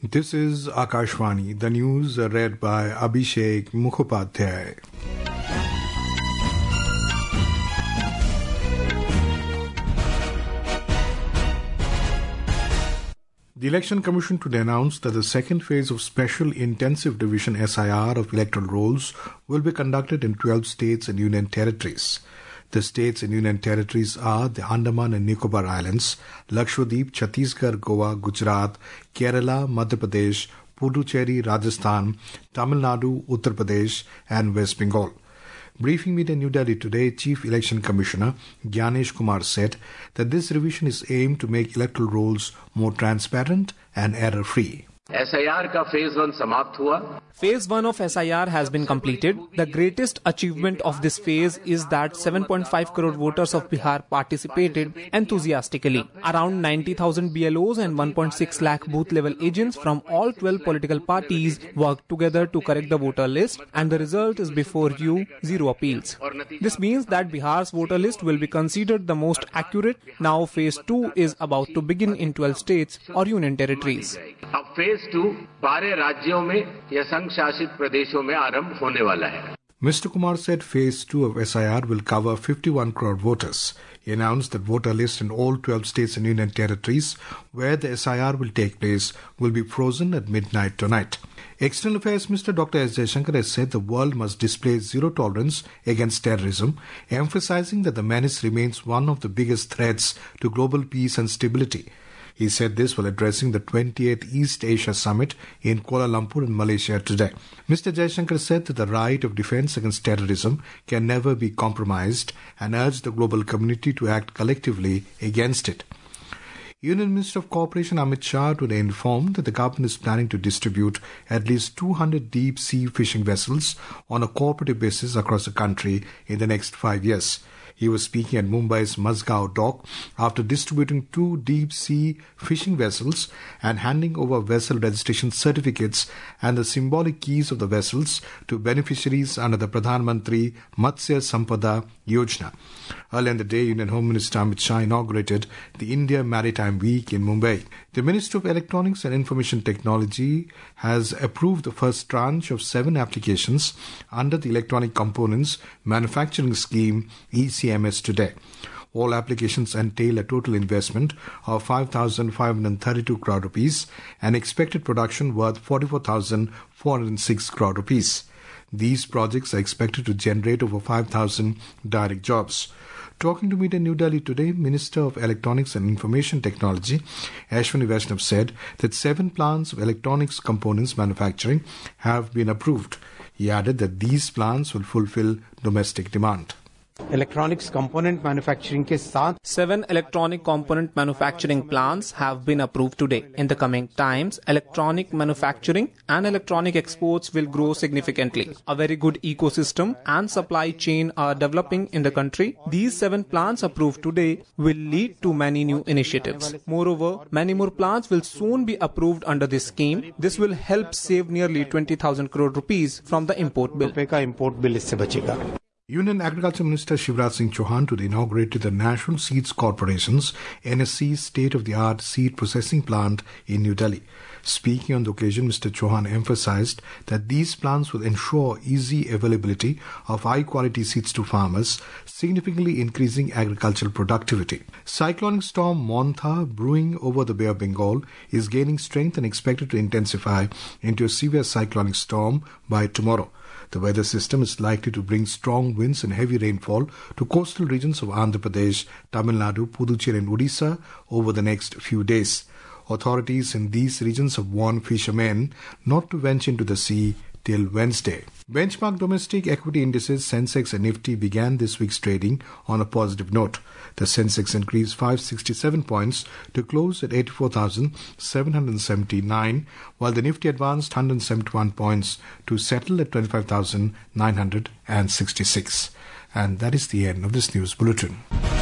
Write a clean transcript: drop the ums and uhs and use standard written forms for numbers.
This is Akashvani, the news read by Abhishek Mukhopadhyay. The Election Commission today announced that the second phase of Special Intensive Division SIR of electoral rolls will be conducted in 12 states and union territories. The states and union territories are the Andaman and Nicobar Islands, Lakshadweep, Chhattisgarh, Goa, Gujarat, Kerala, Madhya Pradesh, Puducherry, Rajasthan, Tamil Nadu, Uttar Pradesh and West Bengal. Briefing media in New Delhi today, Chief Election Commissioner Gyanesh Kumar said that this revision is aimed to make electoral rolls more transparent and error-free. SIR का phase 1 समाप्त हुआ. Phase 1 of SIR has been completed. The greatest achievement of this phase is that 7.5 crore voters of Bihar participated enthusiastically. Around 90,000 BLOs and 1.6 lakh booth-level agents from all 12 political parties worked together to correct the voter list, and the result is before you, 0 appeals. This means that Bihar's voter list will be considered the most accurate. Now Phase 2 is about to begin in 12 states or union territories. अब Phase 2 12 राज्यों में या संघ शासित प्रदेशों में आरंभ होने वाला है. Mr. Kumar said Phase 2 of SIR will cover 51 crore voters. He announced that voter lists in all 12 states and union territories where the SIR will take place will be frozen at midnight tonight. External Affairs Minister Dr. S. Jaishankar has said the world must display zero tolerance against terrorism, emphasizing that the menace remains one of the biggest threats to global peace and stability. He said this while addressing the 28th East Asia Summit in Kuala Lumpur in Malaysia today. Mr. Jaishankar said that the right of defense against terrorism can never be compromised and urged the global community to act collectively against it. Union Minister of Cooperation Amit Shah today informed that the government is planning to distribute at least 200 deep-sea fishing vessels on a cooperative basis across the country in the next 5 years. He was speaking at Mumbai's Mazgaon dock after distributing 2 deep-sea fishing vessels and handing over vessel registration certificates and the symbolic keys of the vessels to beneficiaries under the Pradhan Mantri Matsya Sampada Yojana. Earlier in the day, Union Home Minister Amit Shah inaugurated the India Maritime Week in Mumbai. The Ministry of Electronics and Information Technology has approved the first tranche of 7 applications under the Electronic Components Manufacturing Scheme ECMS today. All applications entail a total investment of 5,532 crore rupees and expected production worth 44,406 crore rupees. These projects are expected to generate over 5,000 direct jobs. Talking to media in New Delhi today, Minister of Electronics and Information Technology Ashwini Vaishnav said that 7 plants of electronics components manufacturing have been approved. He added that these plants will fulfill domestic demand. Electronics component manufacturing के साथ 7 electronic component manufacturing plants have been approved today. In the coming times, electronic manufacturing and electronic exports will grow significantly. A very good ecosystem and supply chain are developing in the country. These 7 plants approved today will lead to many new initiatives. Moreover, many more plants will soon be approved under this scheme. This will help save nearly 20,000 crore rupees from the import bill. रुपए का import bill इससे बचेगा. Union Agriculture Minister Shivraj Singh Chauhan today inaugurated the National Seeds Corporation's NSC state-of-the-art seed processing plant in New Delhi. Speaking on the occasion, Mr. Chauhan emphasized that these plants will ensure easy availability of high-quality seeds to farmers, significantly increasing agricultural productivity. Cyclonic storm Montha, brewing over the Bay of Bengal, is gaining strength and expected to intensify into a severe cyclonic storm by tomorrow. The weather system is likely to bring strong winds and heavy rainfall to coastal regions of Andhra Pradesh, Tamil Nadu, Puducherry and Odisha over the next few days. Authorities in these regions have warned fishermen not to venture into the sea till Wednesday. Benchmark domestic equity indices Sensex and Nifty began this week's trading on a positive note. The Sensex increased 567 points to close at 84,779, while the Nifty advanced 171 points to settle at 25,966. And that is the end of this news bulletin.